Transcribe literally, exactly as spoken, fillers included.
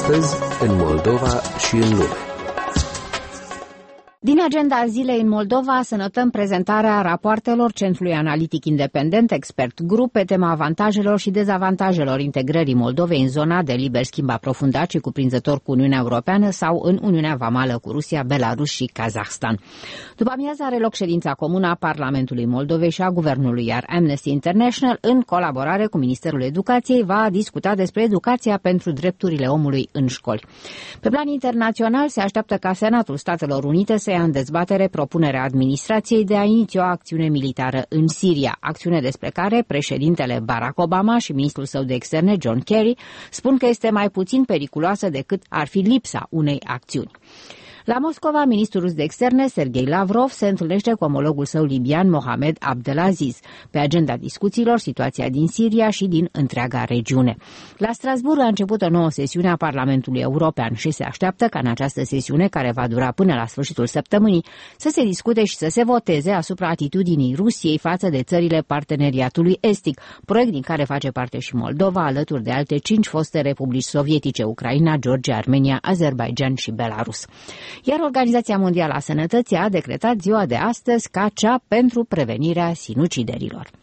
Astăzi, în Moldova și în lume. Din agenda zilei în Moldova să notăm prezentarea rapoartelor Centrului Analitic Independent Expert Group pe tema avantajelor și dezavantajelor integrării Moldovei în zona de liber schimb aprofundat și cuprinzător cu Uniunea Europeană sau în Uniunea Vamală cu Rusia, Belarus și Kazahstan. După amiază are loc ședința comună a Parlamentului Moldovei și a Guvernului, iar Amnesty International, în colaborare cu Ministerul Educației, va discuta despre educația pentru drepturile omului în școli. Pe plan internațional se așteaptă ca Senatul Statelor Unite să ia în dezbatere propunerea administrației de a iniția o acțiune militară în Siria, acțiune despre care președintele Barack Obama și ministrul său de externe John Kerry spun că este mai puțin periculoasă decât ar fi lipsa unei acțiuni. La Moscova, ministrul rus de externe, Sergei Lavrov, se întâlnește cu omologul său libian, Mohamed Abdelaziz. Pe agenda discuțiilor, situația din Siria și din întreaga regiune. La Strasbourg a început o nouă sesiune a Parlamentului European și se așteaptă ca în această sesiune, care va dura până la sfârșitul săptămânii, să se discute și să se voteze asupra atitudinii Rusiei față de țările parteneriatului estic, proiect din care face parte și Moldova, alături de alte cinci foste republici sovietice, Ucraina, Georgia, Armenia, Azerbaijan și Belarus. Iar Organizația Mondială a Sănătății a decretat ziua de astăzi ca cea pentru prevenirea sinuciderilor.